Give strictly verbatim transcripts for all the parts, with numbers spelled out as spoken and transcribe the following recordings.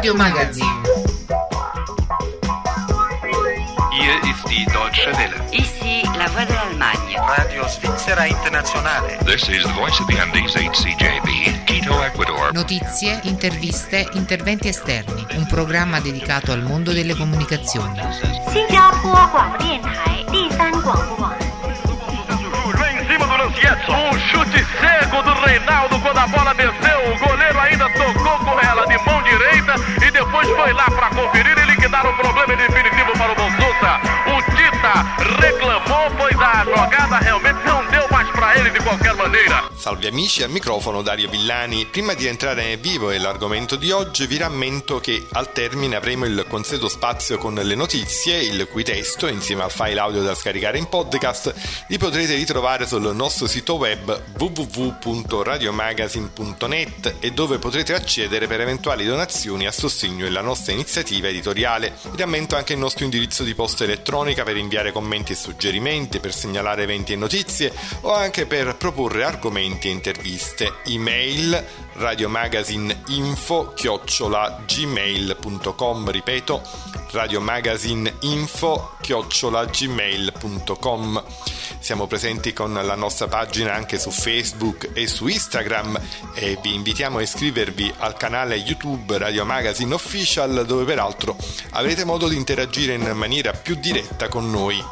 Radio Magazine. Hier ist die Deutsche Welle. Ici la Voix de l'Allemagne. Radio Svizzera Internazionale. This is the voice of the Andes H C J B, Quito, Ecuador. Notizie, interviste, interventi esterni. Un programma dedicato al mondo delle comunicazioni. Vem em cima do Lancietto. Um chute cego do Reinaldo quando a bola desceu. O goleiro ainda tocou com ela de mão direita e depois foi lá para conferir e liquidar o problema definitivo para o Bonsuta. O Tita reclamou, pois a jogada realmente não deu mais para ele de qualquer maneira. Salve amici, al microfono Dario Villani. Prima di entrare nel vivo e l'argomento di oggi vi rammento che al termine avremo il consueto spazio con le notizie, il cui testo, insieme al file audio da scaricare in podcast, li potrete ritrovare sul nostro sito web w w w punto radiomagazine punto net e dove potrete accedere per eventuali donazioni a sostegno della nostra iniziativa editoriale. Vi rammento anche il nostro indirizzo di posta elettronica per inviare commenti e suggerimenti, per segnalare eventi e notizie o anche per proporre argomenti e interviste. Email radiomagazineinfo chiocciola gmail punto com, ripeto radiomagazineinfo chiocciola gmail punto com. Siamo presenti con la nostra pagina anche su Facebook e su Instagram e vi invitiamo a iscrivervi al canale YouTube Radio Magazine Official, dove peraltro avrete modo di interagire in maniera più diretta con noi.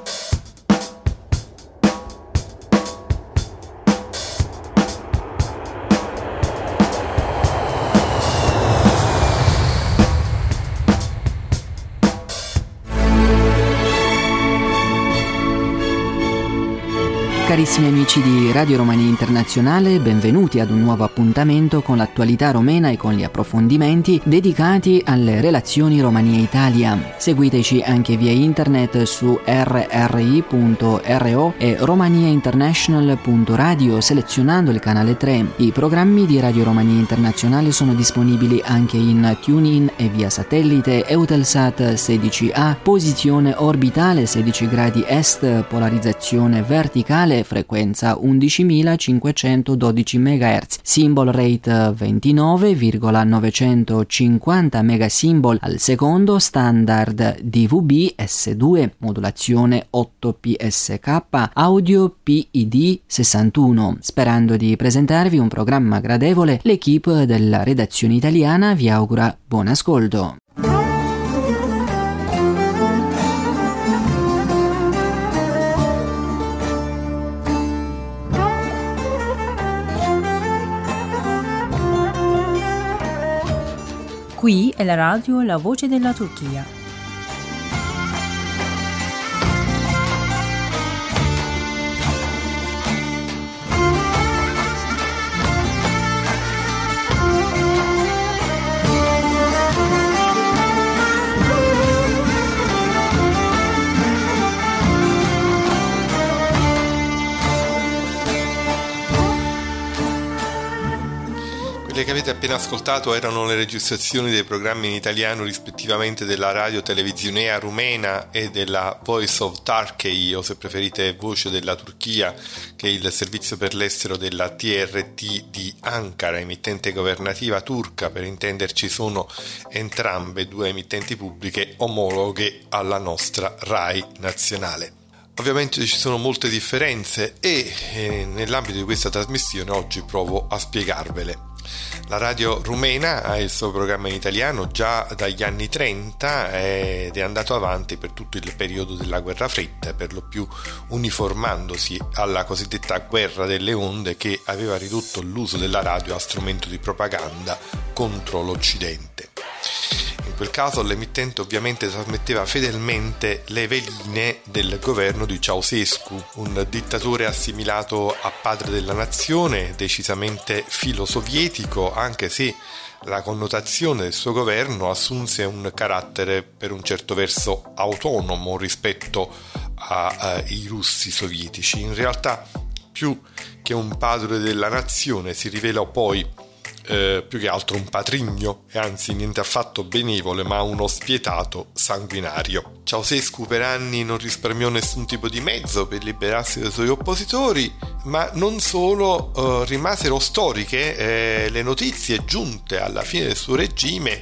Carissimi amici di Radio Romania Internazionale, benvenuti ad un nuovo appuntamento con l'attualità romena e con gli approfondimenti dedicati alle relazioni Romania-Italia. Seguiteci anche via internet su r r i punto r o e romaniainternational punto radio selezionando il canale tre. I programmi di Radio Romania Internazionale sono disponibili anche in TuneIn e via satellite, Eutelsat sedici A, posizione orbitale sedici gradi est, polarizzazione verticale, frequenza undicimilacinquecentododici megahertz, symbol rate ventinove virgola novecentocinquanta megasymbol al secondo, standard D V B S due, modulazione otto P S K, audio P I D sessantuno. Sperando di presentarvi un programma gradevole, l'equipe della redazione italiana vi augura buon ascolto. Qui è la radio La Voce della Turchia. Quelle che avete appena ascoltato erano le registrazioni dei programmi in italiano rispettivamente della Radio Televisionea Rumena e della Voice of Turkey, o se preferite Voce della Turchia, che è il servizio per l'estero della T R T di Ankara, emittente governativa turca. Per intenderci, sono entrambe due emittenti pubbliche omologhe alla nostra RAI nazionale. Ovviamente ci sono molte differenze e eh, nell'ambito di questa trasmissione oggi provo a spiegarvele. La radio rumena ha il suo programma in italiano già dagli anni trenta ed è andato avanti per tutto il periodo della guerra fredda, per lo più uniformandosi alla cosiddetta guerra delle onde, che aveva ridotto l'uso della radio a strumento di propaganda contro l'Occidente. In quel caso l'emittente ovviamente trasmetteva fedelmente le veline del governo di Ceausescu, un dittatore assimilato a padre della nazione, decisamente filosovietico, anche se la connotazione del suo governo assunse un carattere per un certo verso autonomo rispetto ai russi sovietici. In realtà, più che un padre della nazione, si rivelò poi Eh, più che altro un patrigno, e anzi niente affatto benevole, ma uno spietato sanguinario. Ceausescu per anni non risparmiò nessun tipo di mezzo per liberarsi dai suoi oppositori, ma non solo, eh, rimasero storiche eh, le notizie giunte alla fine del suo regime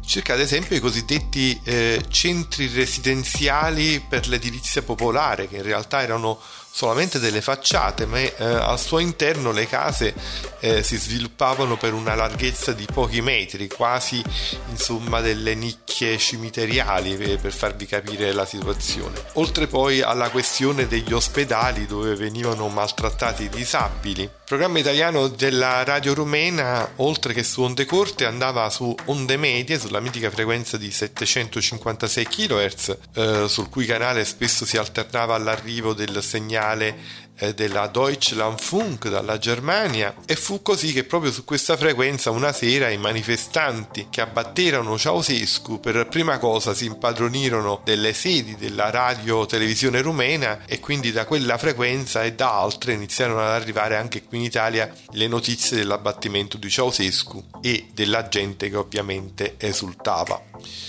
circa ad esempio i cosiddetti eh, centri residenziali per l'edilizia popolare, che in realtà erano solamente delle facciate, ma eh, al suo interno le case eh, si sviluppavano per una larghezza di pochi metri, quasi insomma delle nicchie cimiteriali, eh, per farvi capire la situazione. Oltre poi alla questione degli ospedali dove venivano maltrattati i disabili. Il programma italiano della radio rumena, oltre che su onde corte, andava su onde medie, sulla mitica frequenza di settecentocinquantasei chilohertz, eh, sul cui canale spesso si alternava all'arrivo del segnale della Deutschlandfunk dalla Germania, e fu così che proprio su questa frequenza una sera i manifestanti che abbatterono Ceausescu per prima cosa si impadronirono delle sedi della radio televisione rumena, e quindi da quella frequenza e da altre iniziarono ad arrivare anche qui in Italia le notizie dell'abbattimento di Ceausescu e della gente che ovviamente esultava.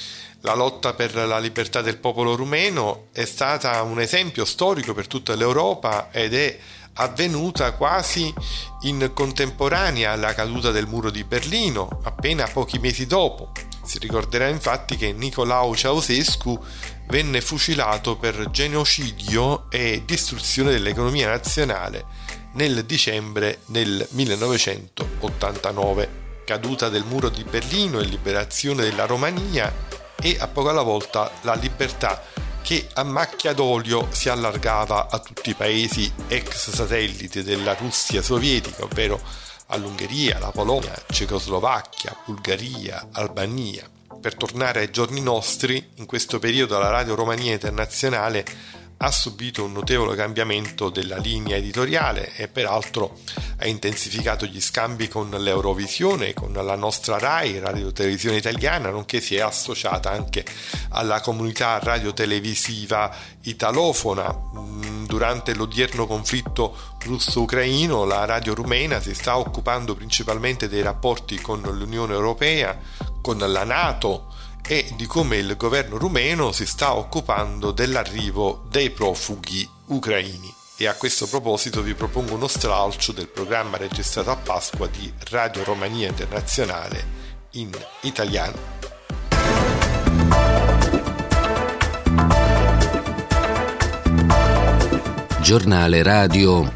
La lotta per la libertà del popolo rumeno è stata un esempio storico per tutta l'Europa ed è avvenuta quasi in contemporanea alla caduta del muro di Berlino, appena pochi mesi dopo. Si ricorderà infatti che Nicolae Ceausescu venne fucilato per genocidio e distruzione dell'economia nazionale nel dicembre del millenovecentottantanove. Caduta del muro di Berlino e liberazione della Romania, e a poco alla volta la libertà che a macchia d'olio si allargava a tutti i paesi ex satelliti della Russia sovietica, ovvero all'Ungheria, la Polonia, Cecoslovacchia, Bulgaria, Albania. Per tornare ai giorni nostri, in questo periodo la Radio Romania Internazionale ha subito un notevole cambiamento della linea editoriale e peraltro ha intensificato gli scambi con l'Eurovisione, con la nostra RAI, Radio Televisione Italiana, nonché si è associata anche alla comunità radiotelevisiva italofona. Durante l'odierno conflitto russo-ucraino, la radio rumena si sta occupando principalmente dei rapporti con l'Unione Europea, con la NATO, e di come il governo rumeno si sta occupando dell'arrivo dei profughi ucraini. E a questo proposito vi propongo uno stralcio del programma registrato a Pasqua di Radio Romania Internazionale in italiano. Giornale radio.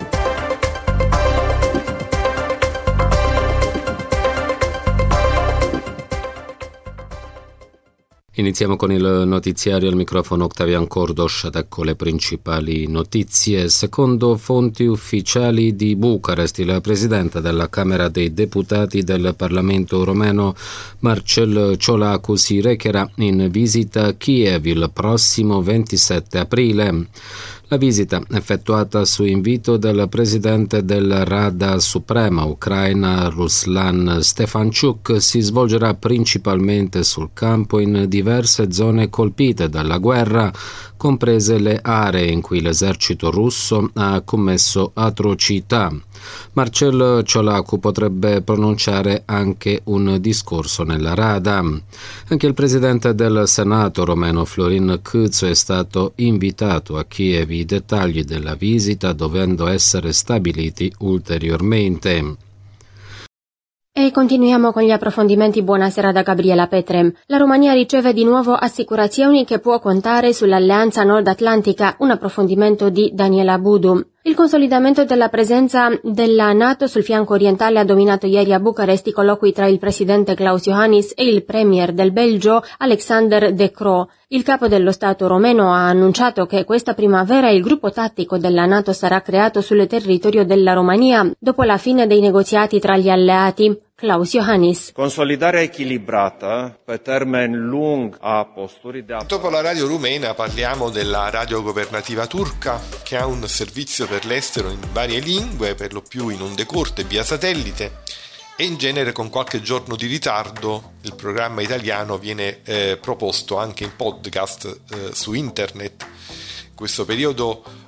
Iniziamo con il notiziario, al microfono Octavian Cordos, ed ecco le principali notizie. Secondo fonti ufficiali di Bucarest, il presidente della Camera dei Deputati del Parlamento rumeno, Marcel Ciolacu, si recherà in visita a Kiev il prossimo ventisette aprile. La visita, effettuata su invito del presidente della Rada Suprema ucraina Ruslan Stefanchuk, si svolgerà principalmente sul campo in diverse zone colpite dalla guerra, comprese le aree in cui l'esercito russo ha commesso atrocità. Marcel Ciolacu potrebbe pronunciare anche un discorso nella Rada. Anche il presidente del Senato romeno Florin Câțu è stato invitato a Kiev. I dettagli della visita dovendo essere stabiliti ulteriormente. E continuiamo con gli approfondimenti. Buonasera da Gabriela Petre. La Romania riceve di nuovo assicurazioni che può contare sull'Alleanza Nord Atlantica, un approfondimento di Daniela Budu. Il consolidamento della presenza della NATO sul fianco orientale ha dominato ieri a Bucarest i colloqui tra il presidente Klaus Iohannis e il premier del Belgio Alexander De Croo. Il capo dello Stato romeno ha annunciato che questa primavera il gruppo tattico della NATO sarà creato sul territorio della Romania dopo la fine dei negoziati tra gli alleati. Klaus Iohannis. Consolidarea echilibrata pe termen lung a posturii de. Dopo la radio rumena parliamo della radio governativa turca, che ha un servizio per l'estero in varie lingue, per lo più in onde corte via satellite, e in genere con qualche giorno di ritardo il programma italiano viene eh, proposto anche in podcast eh, su internet. In questo periodo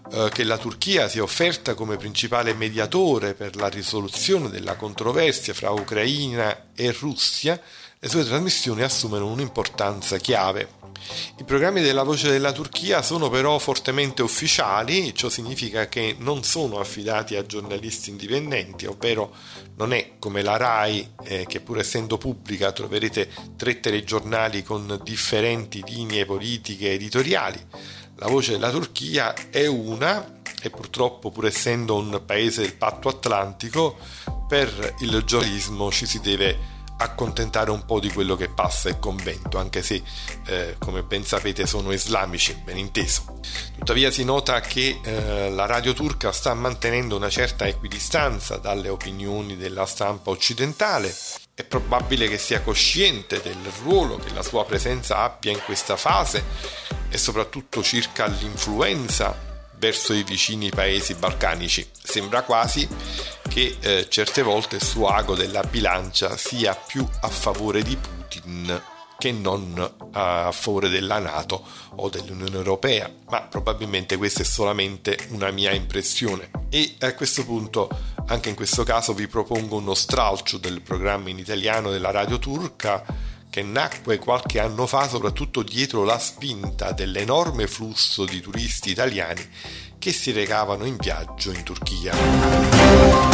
eh, che la Turchia si è offerta come principale mediatore per la risoluzione della controversia fra Ucraina e Russia, le sue trasmissioni assumono un'importanza chiave. I programmi della Voce della Turchia sono però fortemente ufficiali, ciò significa che non sono affidati a giornalisti indipendenti, ovvero non è come la RAI, eh, che pur essendo pubblica troverete tre telegiornali con differenti linee politiche editoriali. La Voce della Turchia è una, e purtroppo pur essendo un paese del patto atlantico, per il giornalismo ci si deve accontentare un po' di quello che passa il convento, anche se eh, come ben sapete sono islamici, ben inteso. Tuttavia si nota che eh, la radio turca sta mantenendo una certa equidistanza dalle opinioni della stampa occidentale. È probabile che sia cosciente del ruolo che la sua presenza abbia in questa fase e soprattutto circa l'influenza verso i vicini paesi balcanici. Sembra quasi che eh, certe volte il suo ago della bilancia sia più a favore di Putin che non a favore della NATO o dell'Unione Europea, ma probabilmente questa è solamente una mia impressione. E a questo punto, anche in questo caso, vi propongo uno stralcio del programma in italiano della radio turca, che nacque qualche anno fa soprattutto dietro la spinta dell'enorme flusso di turisti italiani che si recavano in viaggio in Turchia.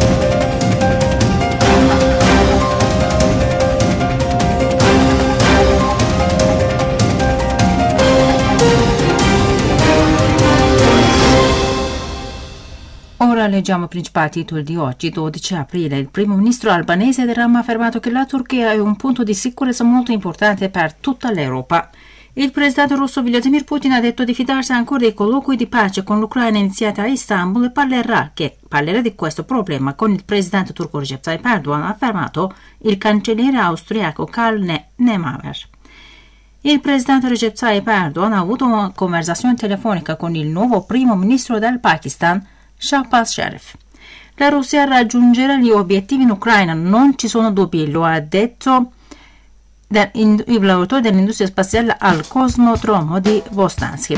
Ora leggiamo i principali titoli di oggi, dodici aprile. Il primo ministro albanese Rama ha affermato che la Turchia è un punto di sicurezza molto importante per tutta l'Europa. Il presidente russo Vladimir Putin ha detto di fidarsi ancora dei colloqui di pace con l'Ucraina iniziati a Istanbul e parlerà, che parlerà di questo problema con il presidente turco Recep Tayyip Erdogan, ha affermato il cancelliere austriaco Karl Nehammer. Il presidente Recep Tayyip Erdogan ha avuto una conversazione telefonica con il nuovo primo ministro del Pakistan, Shahbaz Sharif. La Russia raggiungerà gli obiettivi in Ucraina, non ci sono dubbi, lo ha detto il lavoratore dell'industria spaziale al cosmodromo di Vostansky.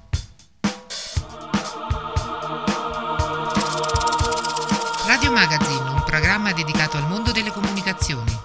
Radio Magazine, un programma dedicato al mondo delle comunicazioni.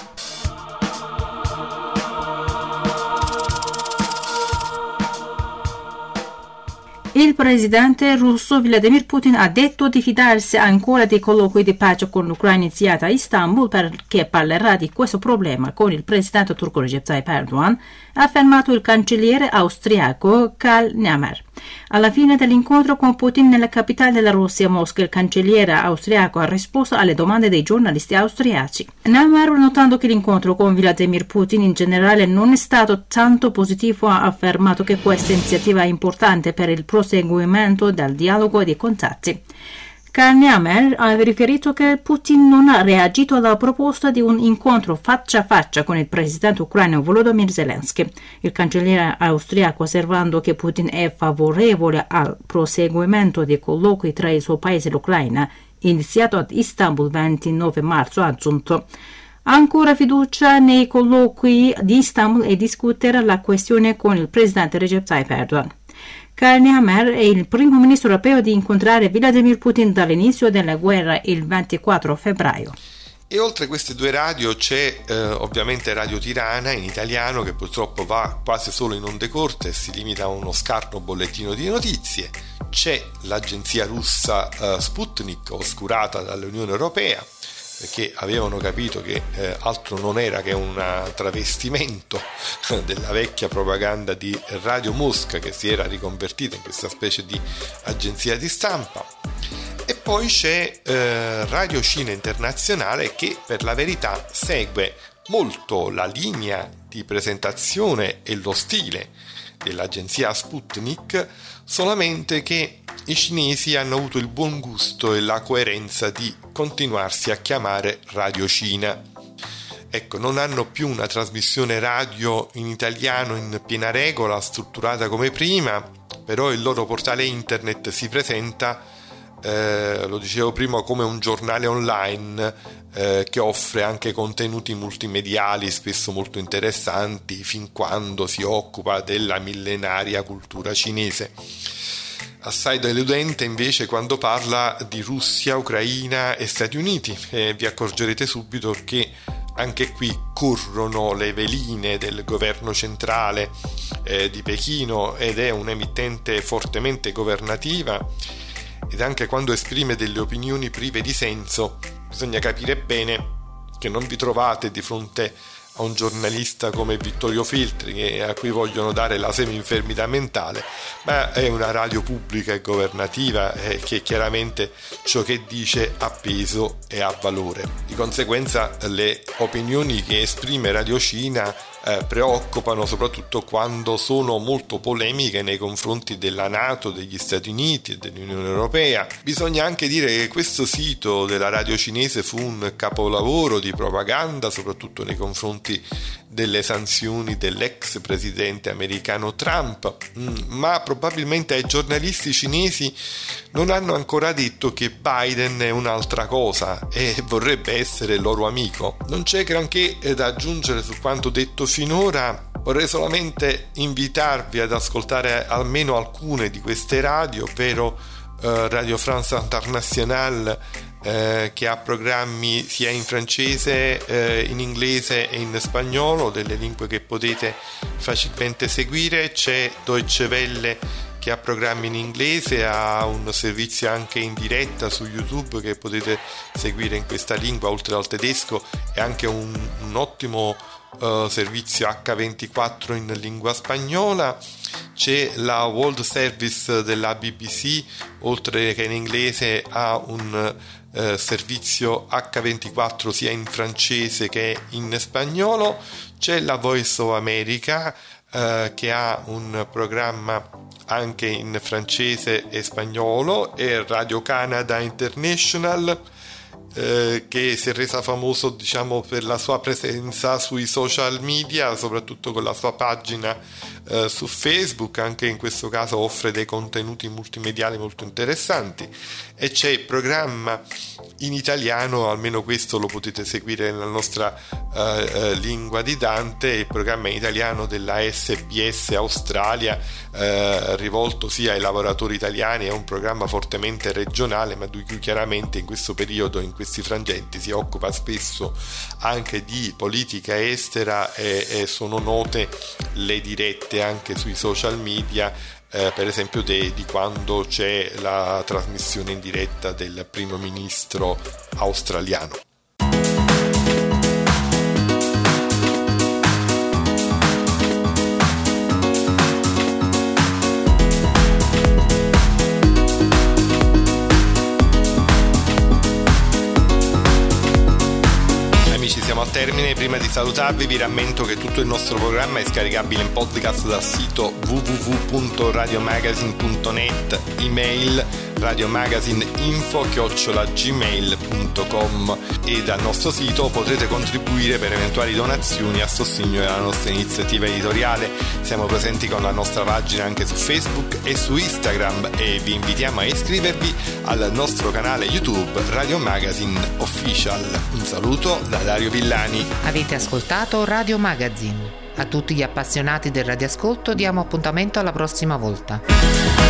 Il presidente russo Vladimir Putin ha detto di fidarsi ancora dei colloqui di pace con l'Ucraina iniziata a Istanbul, perché parlerà di questo problema con il presidente turco Recep Tayyip Erdogan, ha affermato il cancelliere austriaco Karl Nehammer. Alla fine dell'incontro con Putin nella capitale della Russia, Mosca, il cancelliere austriaco ha risposto alle domande dei giornalisti austriaci. Nehammer, notando che l'incontro con Vladimir Putin in generale non è stato tanto positivo, ha affermato che questa iniziativa è importante per il proseguimento del dialogo e dei contatti. Karl Nehammer ha riferito che Putin non ha reagito alla proposta di un incontro faccia a faccia con il presidente ucraino Volodymyr Zelensky. Il cancelliere austriaco, osservando che Putin è favorevole al proseguimento dei colloqui tra il suo paese e l'Ucraina, iniziato ad Istanbul il ventinove marzo, ha aggiunto: ancora fiducia nei colloqui di Istanbul e discutere la questione con il presidente Recep Tayyip Erdogan. Karl Nehammer è il primo ministro europeo di incontrare Vladimir Putin dall'inizio della guerra il ventiquattro febbraio. E oltre queste due radio c'è eh, ovviamente Radio Tirana in italiano, che purtroppo va quasi solo in onde corte e si limita a uno scarno bollettino di notizie. C'è l'agenzia russa eh, Sputnik, oscurata dall'Unione Europea, perché avevano capito che eh, altro non era che un travestimento della vecchia propaganda di Radio Mosca, che si era riconvertita in questa specie di agenzia di stampa. E poi c'è eh, Radio Cina Internazionale, che per la verità segue molto la linea di presentazione e lo stile dell'agenzia Sputnik, solamente che i cinesi hanno avuto il buon gusto e la coerenza di continuarsi a chiamare Radio Cina. Ecco, non hanno più una trasmissione radio in italiano in piena regola, strutturata come prima, però il loro portale internet si presenta, eh, lo dicevo prima, come un giornale online eh, che offre anche contenuti multimediali, spesso molto interessanti, fin quando si occupa della millenaria cultura cinese. assai deludente invece quando parla di Russia, Ucraina e Stati Uniti, e vi accorgerete subito che anche qui corrono le veline del governo centrale eh, di Pechino, ed è un'emittente fortemente governativa, ed anche quando esprime delle opinioni prive di senso bisogna capire bene che non vi trovate di fronte a un giornalista come Vittorio Feltri, a cui vogliono dare la semi-infermità mentale, ma è una radio pubblica e governativa eh, che chiaramente ciò che dice ha peso e ha valore. Di conseguenza le opinioni che esprime Radio Cina eh, preoccupano soprattutto quando sono molto polemiche nei confronti della NATO, degli Stati Uniti e dell'Unione Europea. Bisogna anche dire che questo sito della radio cinese fu un capolavoro di propaganda, soprattutto nei confronti delle sanzioni dell'ex presidente americano Trump, ma probabilmente ai giornalisti cinesi non hanno ancora detto che Biden è un'altra cosa e vorrebbe essere il loro amico. Non c'è granché da aggiungere su quanto detto finora. Vorrei solamente invitarvi ad ascoltare almeno alcune di queste radio, ovvero eh, Radio France Internationale, Eh, che ha programmi sia in francese, eh, in inglese e in spagnolo, delle lingue che potete facilmente seguire. C'è Deutsche Welle che ha programmi in inglese, ha un servizio anche in diretta su YouTube che potete seguire in questa lingua oltre al tedesco, e anche un, un ottimo uh, servizio acca ventiquattro in lingua spagnola. C'è la World Service della B B C, oltre che in inglese ha un eh, servizio acca ventiquattro sia in francese che in spagnolo. C'è la Voice of America eh, che ha un programma anche in francese e spagnolo, e Radio Canada International Eh, che si è resa famoso, diciamo, per la sua presenza sui social media, soprattutto con la sua pagina eh, su Facebook. Anche in questo caso offre dei contenuti multimediali molto interessanti. E c'è il programma in italiano, almeno questo lo potete seguire nella nostra eh, eh, lingua di Dante, il programma in italiano della S B S Australia, eh, rivolto sia ai lavoratori italiani. È un programma fortemente regionale, ma di cui chiaramente in questo periodo, in questi frangenti, si occupa spesso anche di politica estera, e, e sono note le dirette anche sui social media, eh, per esempio de, di quando c'è la trasmissione in diretta del primo ministro australiano. Siamo al termine. Prima di salutarvi vi rammento che tutto il nostro programma è scaricabile in podcast dal sito w w w punto radiomagazine punto net, email radiomagazineinfo chiocciola gmail punto com, e dal nostro sito potrete contribuire per eventuali donazioni a sostegno della nostra iniziativa editoriale. Siamo presenti con la nostra pagina anche su Facebook e su Instagram, e vi invitiamo a iscrivervi al nostro canale YouTube Radio Magazine Official. Un saluto da Dario Villani. Avete ascoltato Radio Magazine. A tutti gli appassionati del radioascolto diamo appuntamento alla prossima volta.